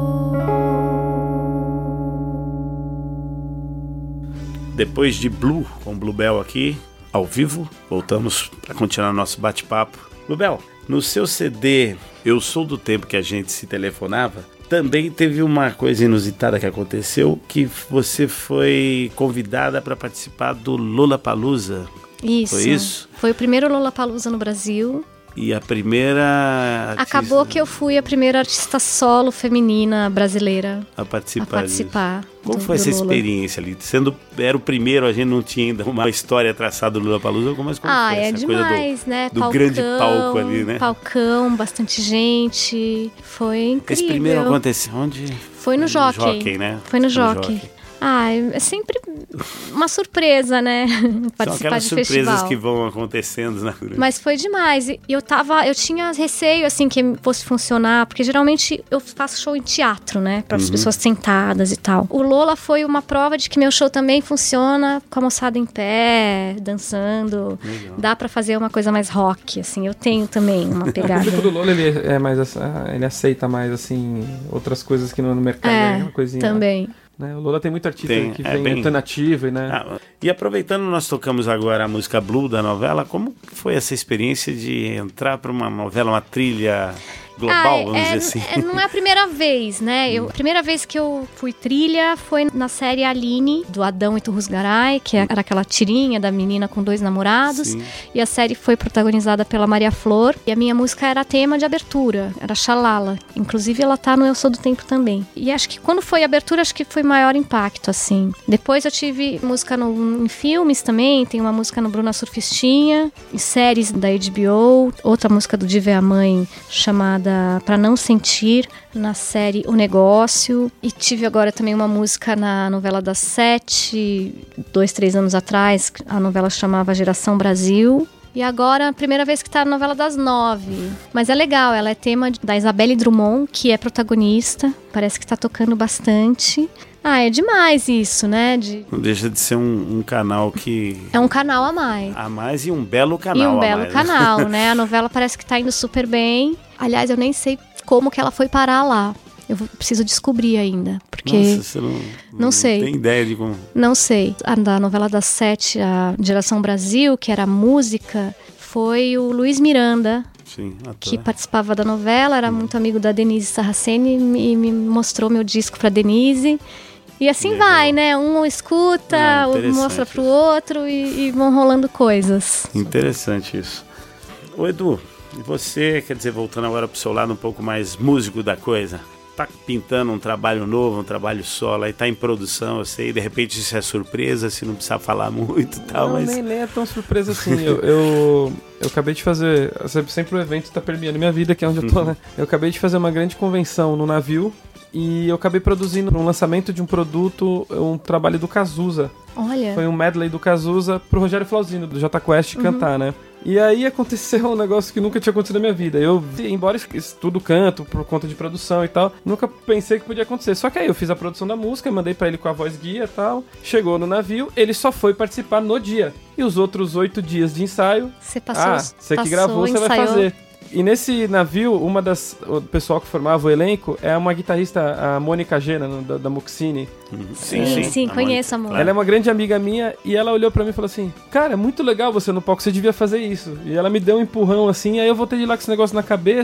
Depois de Blue, com Bluebell aqui, ao vivo, voltamos para continuar nosso bate-papo. Bluebell, no seu C D Eu Sou do Tempo que a gente se telefonava, também teve uma coisa inusitada que aconteceu, que você foi convidada para participar do Lollapalooza. Isso. Foi isso? Foi o primeiro Lollapalooza no Brasil. E a primeira artista Acabou que eu fui a primeira artista solo feminina brasileira a participar. a participar disso. Como do, foi do essa Lola. experiência ali? Sendo, era o primeiro, a gente não tinha ainda uma história traçada do Lollapalooza, mas como Ah, foi é essa demais, coisa do, né? do Palcão, grande palco ali, né? Palcão, bastante gente. Foi incrível. Esse primeiro aconteceu onde? Foi no Jockey. Jockey, né? Foi no Foi no Jockey. Jockey. Ah, é sempre uma surpresa, né? São Participar aquelas de surpresas festival. que vão acontecendo na Mas foi demais. E eu tava, eu tinha receio assim que fosse funcionar, porque geralmente eu faço show em teatro, né, para as Uhum. pessoas sentadas e tal. O Lola foi uma prova de que meu show também funciona com a moçada em pé, dançando. Legal. Dá pra fazer uma coisa mais rock, assim. Eu tenho também uma O pegada. público do Lola, ele é mais assim, ele aceita mais assim outras coisas que no mercado é, É, uma coisinha. também. Né? O Lola tem muito artista Tem, que é vem bem- alternativo, né? Ah, e aproveitando, nós tocamos agora a música Blue da novela. Como foi essa experiência de entrar para uma novela, uma trilha global, Ah, vamos é, dizer assim? é, não é a primeira vez, né? Eu, a primeira vez que eu fui trilha foi na série Aline, do Adão Iturrusgaray, que era aquela tirinha da menina com dois namorados. Sim. E a série foi protagonizada pela Maria Flor. E a minha música era tema de abertura, era Xalala. Inclusive ela tá no Eu Sou do Tempo também. E acho que quando foi a abertura, acho que foi maior impacto, assim. Depois eu tive música no, em filmes também, tem uma música no Bruna Surfistinha, em séries da H B O, outra música do Diva é a Mãe, chamada Pra Não Sentir, na série O Negócio. E tive agora também uma música na novela das Sete, dois, três anos atrás, a novela chamava Geração Brasil. E agora, a primeira vez que tá na novela das nove. Mas é legal, ela é tema da Isabelle Drummond, que é protagonista. Parece que tá tocando bastante. Ah, é demais isso, né? De... Não deixa de ser um, um canal que... É um canal a mais. A mais e um belo canal E um a belo mais, né? canal, né? A novela parece que tá indo super bem. Aliás, eu nem sei como que ela foi parar lá. Eu vou- preciso descobrir ainda, porque... Nossa, você não, Não sei. tem ideia de como... Não sei. A da novela das sete, a Geração Brasil, que era a música, foi o Luiz Miranda, Sim, ator. que participava da novela, era muito amigo da Denise Sarraceni, e me, me mostrou meu disco pra Denise. E assim Legal. vai, né? Um escuta, Ah, um interessante mostra pro isso. outro e, e vão rolando coisas. Interessante isso. Ô Edu, e você, quer dizer, voltando agora pro seu lado um pouco mais músico da coisa, tá pintando um trabalho novo, um trabalho solo, aí tá em produção, eu sei, de repente isso é surpresa, se não precisar falar muito e tal, Não, mas... nem, nem é tão surpresa assim. eu, eu, eu acabei de fazer. Sempre o evento tá permeando minha vida, que é onde eu tô, Uhum. né? Eu acabei de fazer uma grande convenção no navio. E eu acabei produzindo um lançamento de um produto, um trabalho do Cazuza. Olha, Foi um medley do Cazuza pro Rogério Flauzino, do Jota Quest, cantar, né? E aí aconteceu um negócio que nunca tinha acontecido na minha vida. Eu, embora estudo canto por conta de produção e tal, nunca pensei que podia acontecer. Só que aí eu fiz a produção da música, mandei pra ele com a voz guia e tal. Chegou no navio, ele só foi participar no dia. E os outros oito dias de ensaio, você passou, ah, você que passou, gravou, você vai ensaiou. fazer. E nesse navio, uma das... O pessoal que formava o elenco é uma guitarrista, a Mônica Gena, no- da, da Muxine. Sim, sim, a conheço a Mônica, Mônica. Ela é uma grande amiga minha e ela olhou pra mim e falou assim: cara, é muito legal você no palco, você devia fazer isso. E ela me deu um empurrão assim, aí eu voltei de lá com esse negócio na cabeça.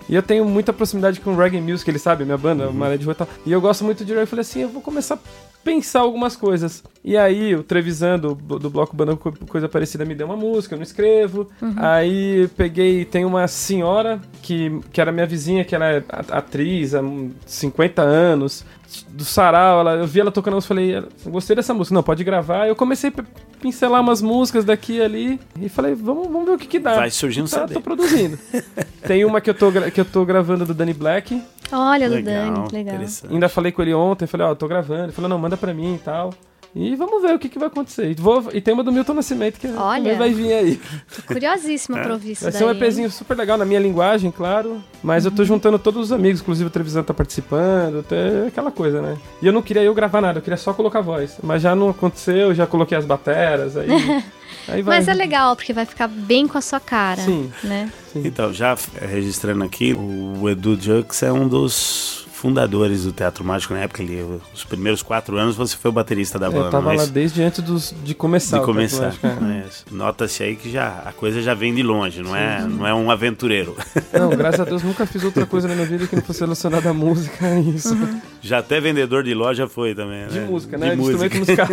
E eu tenho muita proximidade com o Reggae Music, ele sabe, minha banda, uhum. Maré de Rua e tal. E eu gosto muito de reggae. Eu falei assim, eu vou começar a pensar algumas coisas. E aí, o Trevisan, do, do bloco Banda Coisa Parecida, me deu uma música, eu não escrevo. Uhum. Aí, peguei, tem uma senhora que, que era minha vizinha, que era atriz há cinquenta anos, do Sarau, ela, eu vi ela tocando, eu falei, gostei dessa música, não, pode gravar. Eu comecei a pincelar umas músicas daqui e ali, e falei, vamos, vamos ver o que que dá. Vai surgindo um tá, C D. Tô produzindo. Tem uma que eu tô, que eu tô gravando do Danny Black. Olha, do Legal, Dani, legal. Ainda falei com ele ontem, falei, ó, oh, tô gravando. Ele falou, não, manda pra mim e tal. E vamos ver o que, que vai acontecer. E, vou, e tem uma do Milton Nascimento que Olha, vai vir aí. Tô curiosíssima pra ouvir isso Vai daí. ser um EPzinho super legal na minha linguagem, claro. Mas uhum. eu tô juntando todos os amigos, inclusive o Trevisan tá participando, até aquela coisa, né? E eu não queria eu gravar nada, eu queria só colocar voz. Mas já não aconteceu, já coloquei as bateras, aí... aí vai. Mas é legal, porque vai ficar bem com a sua cara. Sim. Né? Sim. Então, já registrando aqui, o Edu Jux é um dos fundadores do Teatro Mágico. Na época, ele, os primeiros quatro anos, você foi o baterista da banda. Eu tava mas... lá desde antes dos, de começar. De começar. Mágico, é. Nota-se aí que já, a coisa já vem de longe, não é, não é um aventureiro. Não, graças a Deus nunca fiz outra coisa na minha vida que não fosse relacionada à música, é isso. Uhum. Já até vendedor de loja foi também, né? De música, né? De, de música. musical.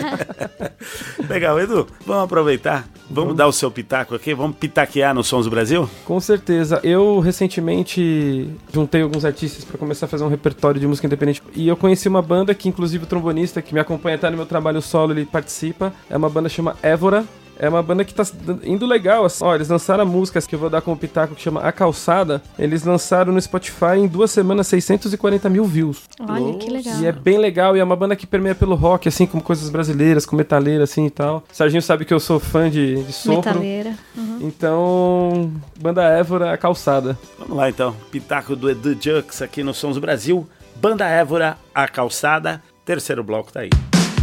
Legal, Edu, vamos aproveitar, vamos uhum. dar o seu pitaco aqui, vamos pitaquear no Sons do Brasil? Com certeza. Eu recentemente juntei alguns artistas pra começar a fazer um repertório de música independente. E eu conheci uma banda que, inclusive, o trombonista que me acompanha até no meu trabalho solo, ele participa. É uma banda que chama Évora. É uma banda que tá indo legal, assim. Ó, eles lançaram músicas que eu vou dar como pitaco, que chama A Calçada. Eles lançaram no Spotify em duas semanas seiscentos e quarenta mil views. Olha, que legal. E é bem legal, e é uma banda que permeia pelo rock, assim, como coisas brasileiras, com metaleira, assim, e tal. Serginho sabe que eu sou fã de, de sopro. Metaleira. Uhum. Então, banda Évora, A Calçada. Vamos lá, então. Pitaco do Edu Jux aqui no Sons do Brasil. Banda Évora, A Calçada. Terceiro bloco tá aí.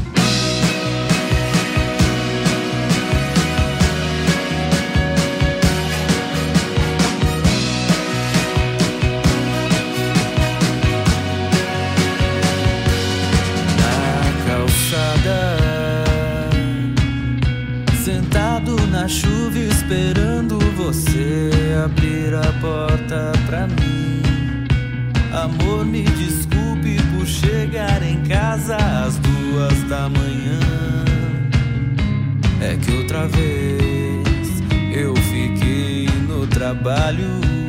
Na chuva esperando você abrir a porta pra mim. Amor, me desculpe por chegar em casa às duas da manhã. É que outra vez eu fiquei no trabalho.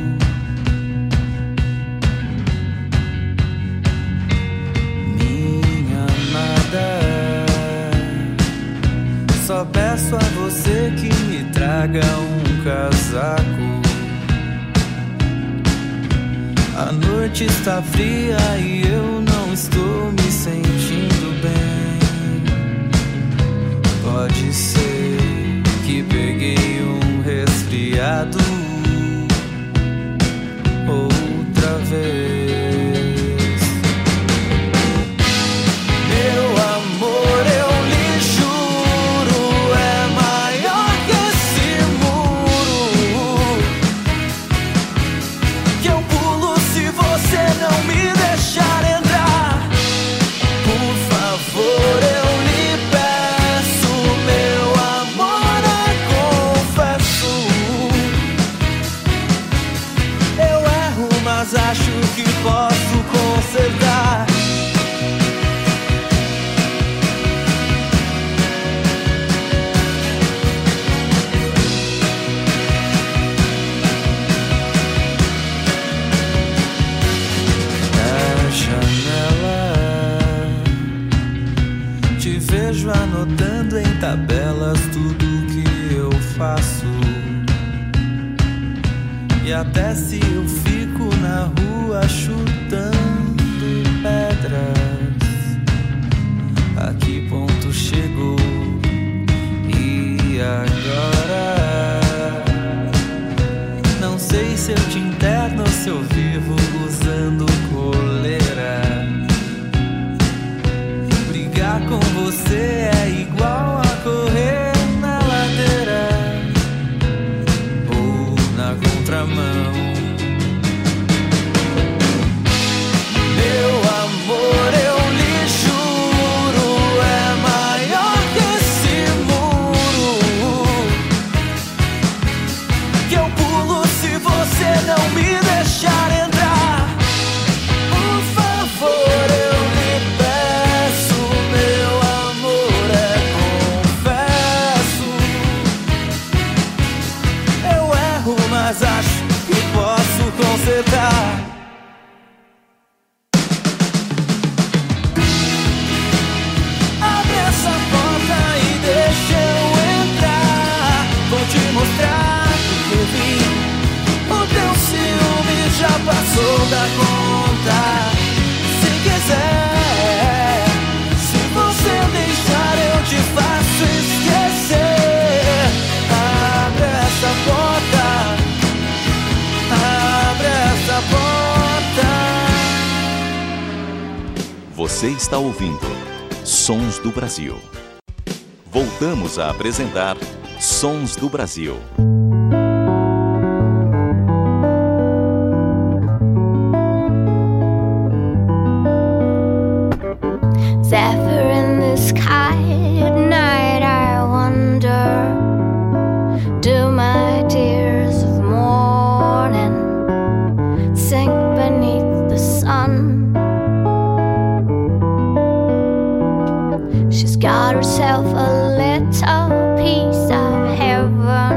Minha amada, só peço a você que me traga um casaco. A noite está fria e eu não estou me sentindo bem. Pode ser que peguei um resfriado outra vez. Meu amor, eu lhe juro, é maior que esse muro, que eu pulo se você não me deixar entrar. Por favor, eu lhe peço, meu amor, eu confesso. Eu erro, mas acho que posso consertar. Vejo anotando em tabelas tudo que eu faço. E até se eu fico na rua chutando pedras, a que ponto chegou? E agora? Não sei se eu te interno ou se eu vivo usando coleira. Brigar com você é igual a correr na ladeira ou na contramão. Meu amor, eu lhe juro, é maior que Você está ouvindo Sons do Brasil. Voltamos a apresentar Sons do Brasil. Zephyr in the sky at night, I wonder, do my tears of morning sink beneath the sun? She's got herself a little piece of heaven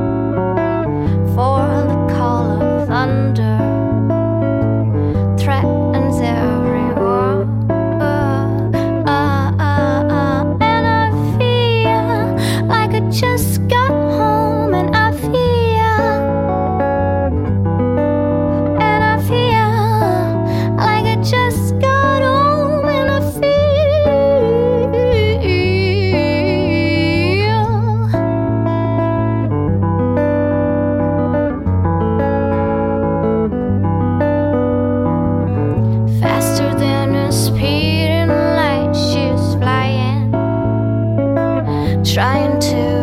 for the call of thunder threatens everyone. Just got home and I feel, and I feel like I just got home and I feel. Faster than a speeding light, she's flying, trying to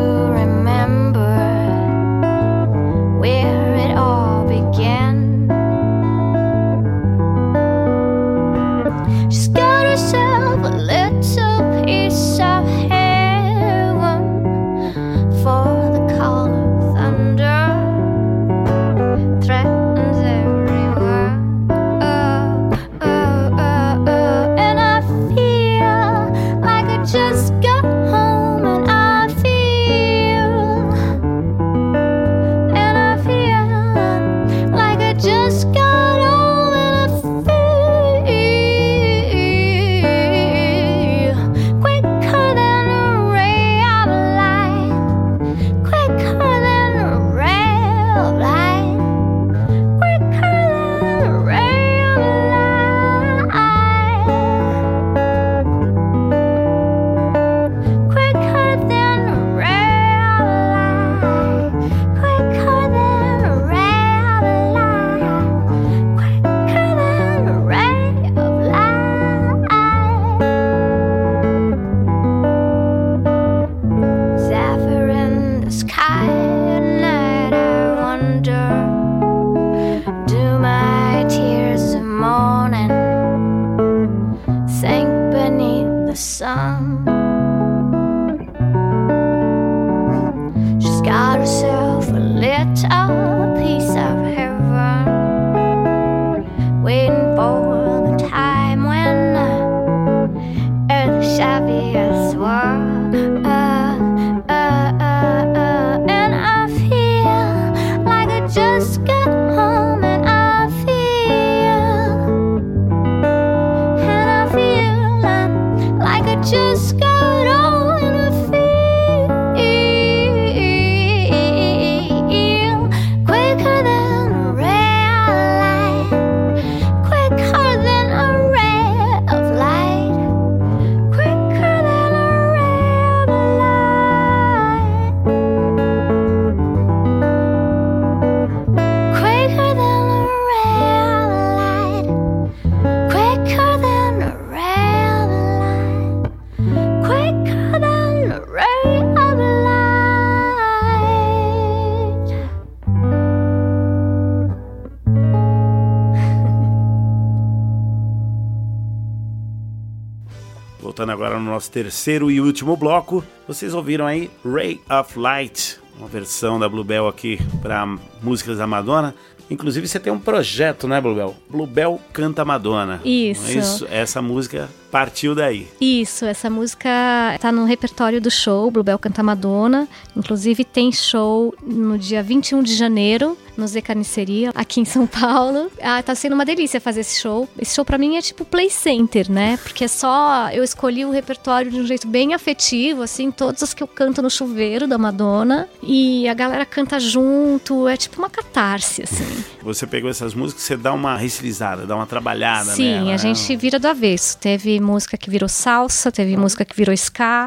Voltando agora no nosso terceiro e último bloco, vocês ouviram aí Ray of Light, uma versão da Bluebell aqui para músicas da Madonna. Inclusive você tem um projeto, né, Bluebell? Bluebell Canta Madonna. Isso. Não é isso? Essa música partiu daí. Isso, essa música tá no repertório do show, Bluebell Canta Madonna. Inclusive tem show no dia vinte e um de janeiro, no Zé Carniceria, aqui em São Paulo. Ah, tá sendo uma delícia fazer esse show. Esse show pra mim é tipo Play Center, né? Porque é só... Eu escolhi o repertório de um jeito bem afetivo, assim, todas as que eu canto no chuveiro da Madonna. E a galera canta junto, é tipo uma catarse, assim. Você pegou essas músicas, você dá uma restilizada, dá uma trabalhada, Sim, nela, a gente né? vira do avesso. Teve música que virou salsa, teve música que virou ska,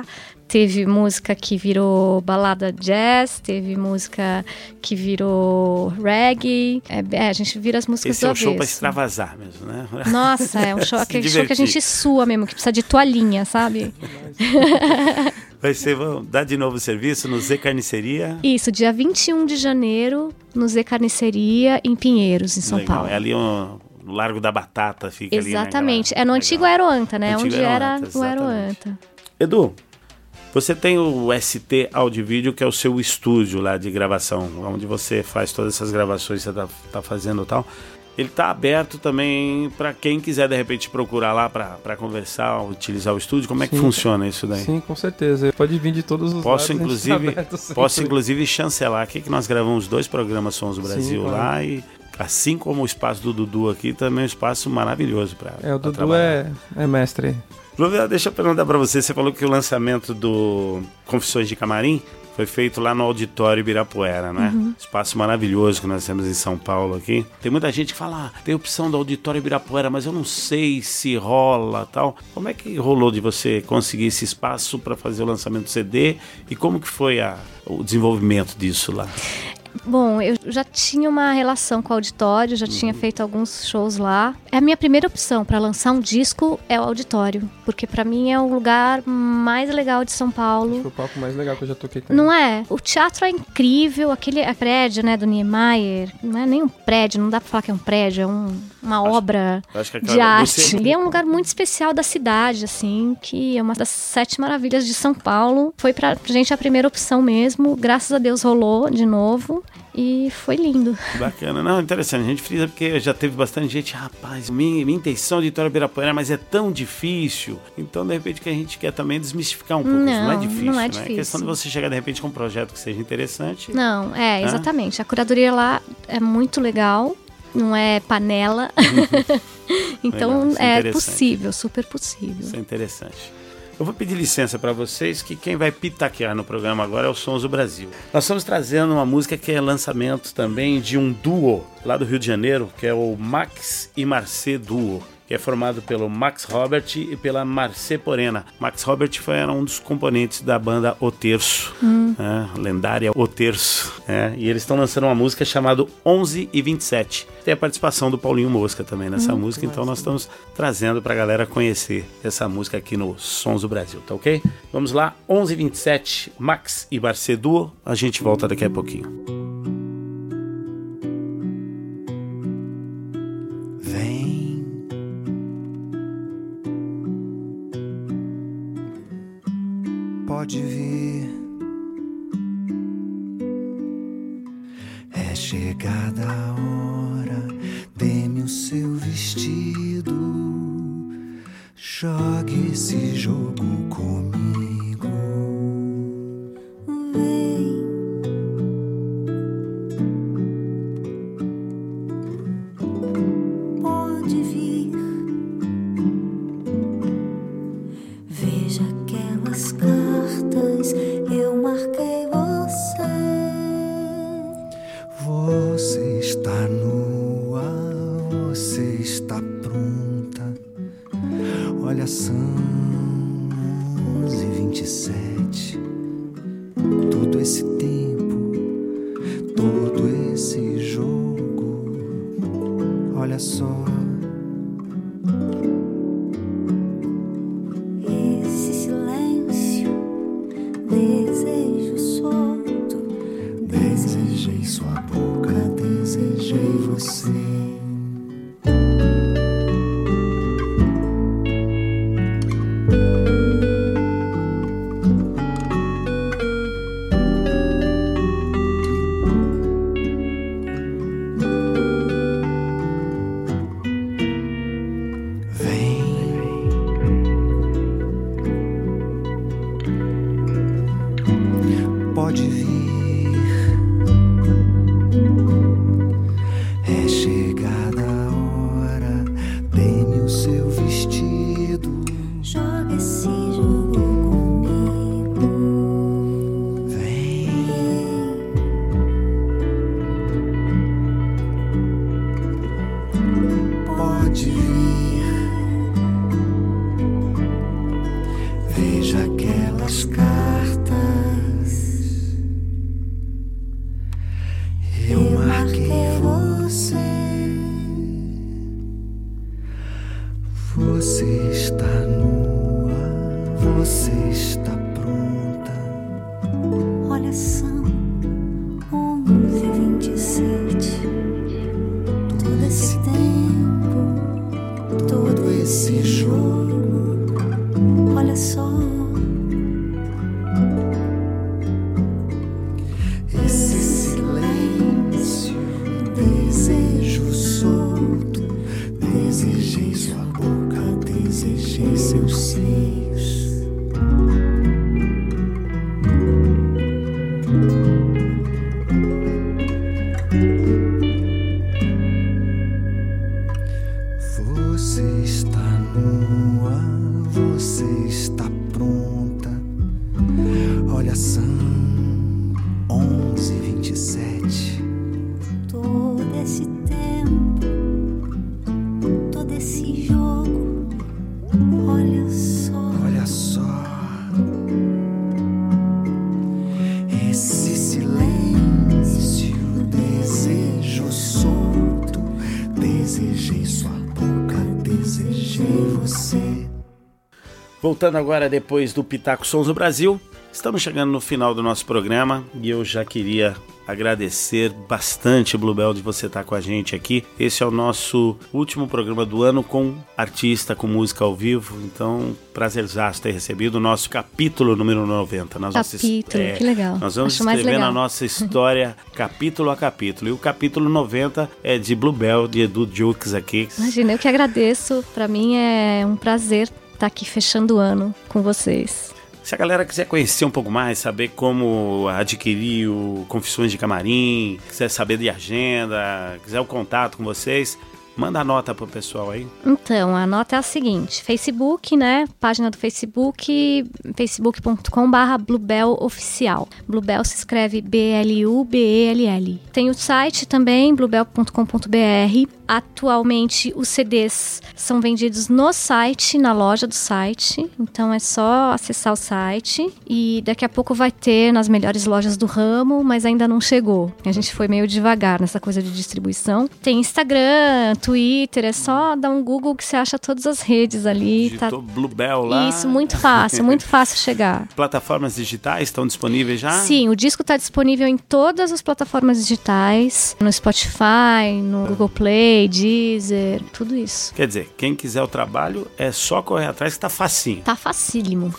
Teve música que virou balada jazz, teve música que virou reggae. É, é, a gente vira as músicas Esse do é um show avesso. pra extravasar mesmo, né? Nossa, é um show, aquele show que a gente sua mesmo, que precisa de toalhinha, sabe? Vai ser, vamos dar de novo o serviço no Zé Carniceria. Isso, dia vinte e um de janeiro, no Zé Carniceria, em Pinheiros, em São Legal. Paulo. É ali um, no Largo da Batata, fica Exatamente. ali. Exatamente. É no antigo Aeroanta, né? Antigo Onde era Aeroanta, o Aeroanta. Edu, você tem o S T Audio e Vídeo, que é o seu estúdio lá de gravação, onde você faz todas essas gravações que você tá, tá fazendo e tal. Ele tá aberto também para quem quiser, de repente, procurar lá para conversar, utilizar o estúdio. Como é que Sim. funciona isso daí? Sim, com certeza. Pode vir de todos os Posso, lados, inclusive, tá aberto posso sempre. inclusive chancelar aqui que nós gravamos dois programas Sons do Brasil. Sim, claro. Lá e assim como o espaço do Dudu aqui, também é um espaço maravilhoso para É, o Dudu trabalhar. é, é mestre. Flávia, deixa eu perguntar para você, você falou que o lançamento do Confissões de Camarim foi feito lá no Auditório Ibirapuera, né? Uhum. Espaço maravilhoso que nós temos em São Paulo aqui. Tem muita gente que fala, ah, tem opção do Auditório Ibirapuera, mas eu não sei se rola tal. Como é que rolou de você conseguir esse espaço para fazer o lançamento do C D e como que foi a, o desenvolvimento disso lá? Bom, eu já tinha uma relação com o auditório, já uhum. tinha feito alguns shows lá. É a minha primeira opção para lançar um disco é o auditório, porque para mim é o lugar mais legal de São Paulo. Foi o palco mais legal que eu já toquei também. Não é? O teatro é incrível, aquele a prédio, né, do Niemeyer, não é nem um prédio, não dá para falar que é um prédio, é um, uma acho, obra acho de arte. Você... Ele é um lugar muito especial da cidade, assim, que é uma das sete maravilhas de São Paulo. Foi pra gente a primeira opção mesmo, graças a Deus rolou de novo. E foi lindo. Bacana. Não, interessante. A gente frisa porque já teve bastante gente, rapaz, minha, minha intenção de Auditório Ibirapuera, mas é tão difícil. Então, de repente, que a gente quer também desmistificar um pouco. Não, isso não é difícil, não é né? difícil. É questão de você chegar, de repente, com um projeto que seja interessante. Não, é, né? Exatamente. A curadoria lá é muito legal, não é panela. Uhum. Então, é, é possível, super possível. Isso é interessante. Eu vou pedir licença para vocês que quem vai pitaquear no programa agora é o Sons do Brasil. Nós estamos trazendo uma música que é lançamento também de um duo lá do Rio de Janeiro, que é o Max e Marcê Duo, que é formado pelo Max Robert e pela Marcê Porena. Max Robert foi era um dos componentes da banda O Terço, hum. né, lendária O Terço. Né, e eles estão lançando uma música chamada onze e vinte e sete. Tem a participação do Paulinho Mosca também nessa hum, música, então nós estamos trazendo pra galera conhecer essa música aqui no Sons do Brasil, tá ok? Vamos lá, onze e vinte e sete, Max e Marcê Duo. A gente volta daqui a pouquinho. Pode vir, é chegada a hora, dê-me o seu vestido, jogue esse jogo comigo. Vem, pode vir, veja aquelas cartas, eu marquei você. Você está nua, você está pronta. Olha, são onze e vinte e sete. Todo esse tempo, todo esse jogo. Olha só. Desejo solto, desejei sua boca, desejei você. Pode vir, é chegada a hora, dê-me o seu vestido, joga esse jogo comigo. Vem, pode vir, veja aquelas caras. São onze e vinte e sete. Todo esse tempo, todo esse jogo, olha só. Olha só. Esse silêncio, desejo solto. Desejei sua boca, desejei você. Voltando agora depois do Pitaco Sons do Brasil, estamos chegando no final do nosso programa e eu já queria agradecer bastante, Bluebell, de você estar com a gente aqui. Esse é o nosso último programa do ano com artista, com música ao vivo, então prazerzaço ter recebido o nosso capítulo número noventa. Nós Capítulo, vamos, é, que legal. Nós vamos Acho mais escrever legal. na nossa história capítulo a capítulo. E o capítulo noventa é de Bluebell, de Edu Jukes aqui. Imagina, eu que agradeço. Pra mim é um prazer estar aqui fechando o ano com vocês. Se a galera quiser conhecer um pouco mais, saber como adquirir o Confissões de Camarim, quiser saber de agenda, quiser o contato com vocês, manda a nota pro pessoal aí. Então, a nota é a seguinte: Facebook, né? Página do Facebook, facebook ponto com barra Bluebell Oficial. Bluebell se escreve B L U B E L L. Tem o site também, bluebell ponto com ponto b r. Atualmente, os C Ds são vendidos no site, na loja do site. Então, é só acessar o site. E daqui a pouco vai ter nas melhores lojas do ramo, mas ainda não chegou. A gente foi meio devagar nessa coisa de distribuição. Tem Instagram, Twitter, é só dar um Google que você acha todas as redes ali. Digitou Tá... Bluebell lá. Isso, muito fácil, muito fácil chegar. Plataformas digitais estão disponíveis já? Sim, o disco está disponível em todas as plataformas digitais, no Spotify, no Google Play, Deezer, tudo isso. Quer dizer, quem quiser o trabalho é só correr atrás que tá facinho. Tá facílimo.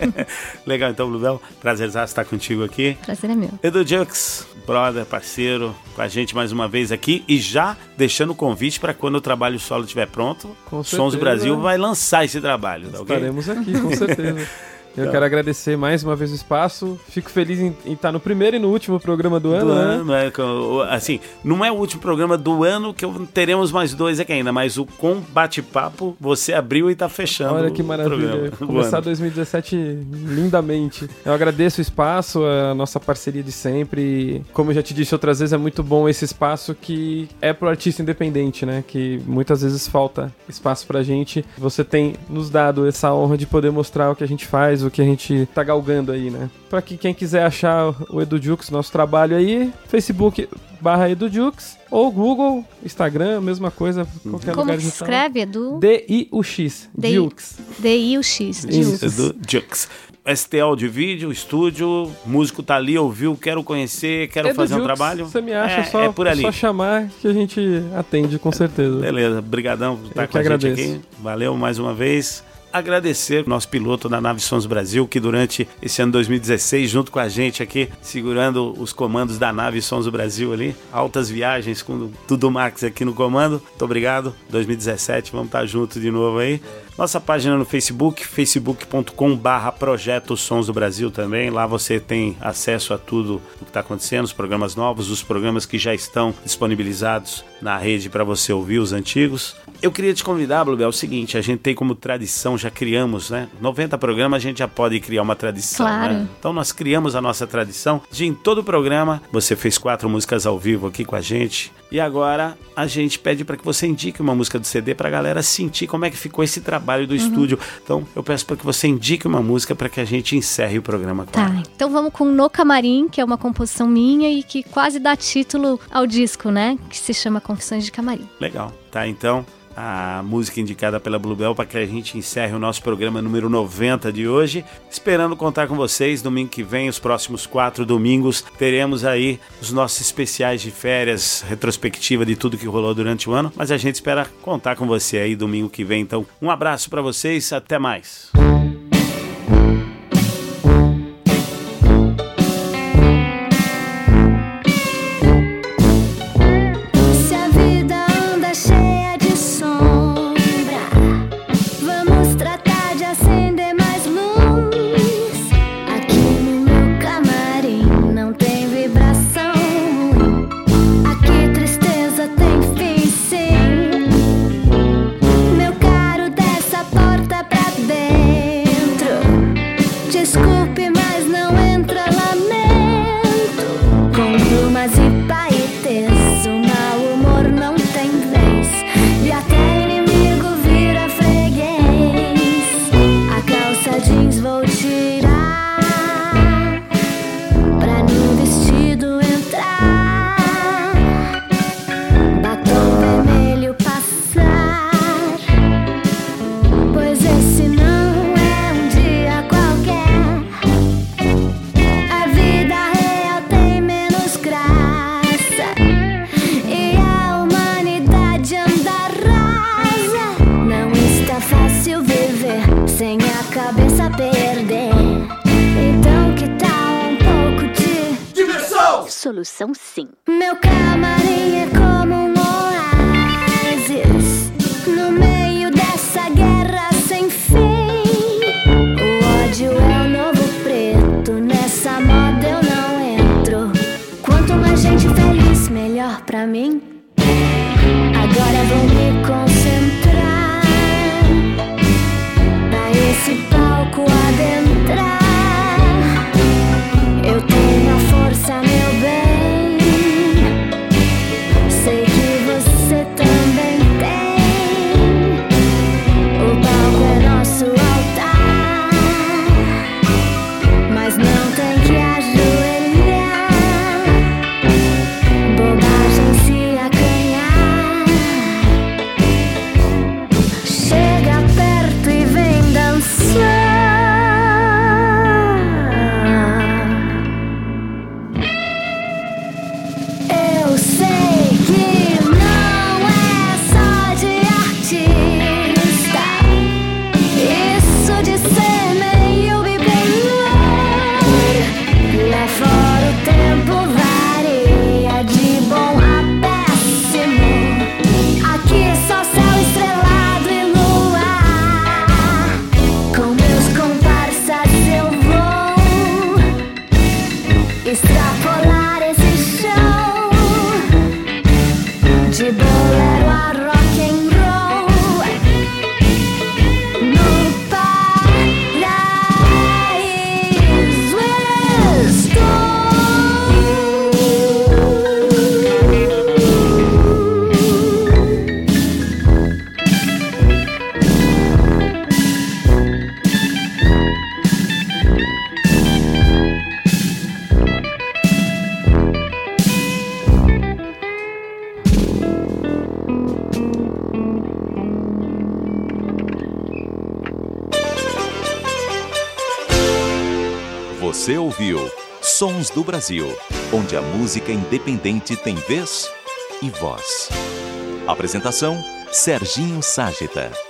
Legal, então, Bluebell, prazerzaço estar contigo aqui. Prazer é meu. Edu Jukes, brother, parceiro, com a gente mais uma vez aqui e já deixando o convite para quando o trabalho solo estiver pronto, Com Sons certeza. do Brasil vai lançar esse trabalho, tá ok? Estaremos aqui, com certeza. Eu Então. quero agradecer mais uma vez o espaço. Fico feliz em, em estar no primeiro e no último programa do ano, Do né? ano, é, com- assim, não é o último programa do ano que eu- teremos mais dois aqui ainda, mas o com bate-papo você abriu e tá fechando. Olha que o maravilha. programa, o Começar ano. dois mil e dezessete lindamente. Eu agradeço o espaço, a nossa parceria de sempre. Como eu já te disse outras vezes, é muito bom esse espaço que é pro artista independente, né? Que muitas vezes falta espaço pra gente. Você tem nos dado essa honra de poder mostrar o que a gente faz, o que a gente tá galgando aí, né? Pra que quem quiser achar o Edu Jukes, nosso trabalho aí, Facebook barra Edu Jukes, ou Google, Instagram, mesma coisa, qualquer Como lugar que se digital. escreve, Edu? D I U X, D I- Jukes. D I U X, Isso. Jukes. Edu Jukes. S T L de vídeo, estúdio, músico tá ali, ouviu, quero conhecer, quero Edu fazer um Jukes, trabalho. Você me acha é, só, é por ali. só chamar que a gente atende, com certeza. Beleza, brigadão por estar Eu com que a gente agradeço. aqui. Valeu mais uma vez. Agradecer o nosso piloto da Nave Sons Brasil, que durante esse ano dois mil e dezesseis, junto com a gente aqui, segurando os comandos da Nave Sons do Brasil ali. Altas viagens com o Tudo Max aqui no comando. Muito obrigado. dois mil e dezessete, vamos estar juntos de novo aí. Nossa página no Facebook, facebook ponto com barra Projeto Sons do Brasil também. Lá você tem acesso a tudo o que está acontecendo, os programas novos, os programas que já estão disponibilizados na rede para você ouvir, os antigos. Eu queria te convidar, Bluebell, é o seguinte, a gente tem como tradição, já criamos, né? noventa programas a gente já pode criar uma tradição, Claro. né? Então nós criamos a nossa tradição de em todo programa, você fez quatro músicas ao vivo aqui com a gente, e agora a gente pede para que você indique uma música do C D para a galera sentir como é que ficou esse trabalho do estúdio. Então eu peço para que você indique uma música para que a gente encerre o programa com Tá, ela. então vamos com No Camarim, que é uma composição minha e que quase dá título ao disco, né? Que se chama Confissões de Camarim. Legal, tá? Então, a música indicada pela Bluebell para que a gente encerre o nosso programa número noventa de hoje. Esperando contar com vocês domingo que vem, os próximos quatro domingos, teremos aí os nossos especiais de férias, retrospectiva de tudo que rolou durante o ano, mas a gente espera contar com você aí domingo que vem. Então, um abraço para vocês, até mais. Se a vida anda cheia de sombra, vamos tratar de acender mais luz. Aqui no meu camarim não tem vibração ruim. Aqui tristeza tem fim, sim. Meu caro, dessa porta pra dentro. solução sim. Meu camarim é como um oásis no meio dessa guerra sem fim. O ódio é o novo preto, nessa moda eu não entro. Quanto mais gente feliz, melhor pra mim. Agora vou me concentrar pra esse palco adentrar. Eu tenho a força, meu bem. Sei que você também tem. O palco é nosso altar, mas não tem que ajoelhar. Bobagem se acanhar. Chega perto e vem dançar. Eu sei que não é só de artista, isso de ser meio bipolar. Lá fora o tempo varia de bom a péssimo. Aqui só céu estrelado e luar. Com meus comparsas eu vou extrapolar esse chão de bolero a rock and roll. No paraíso estou. Você ouviu Sons do Brasil, onde a música independente tem vez e voz. Apresentação: Serginho Ságeta.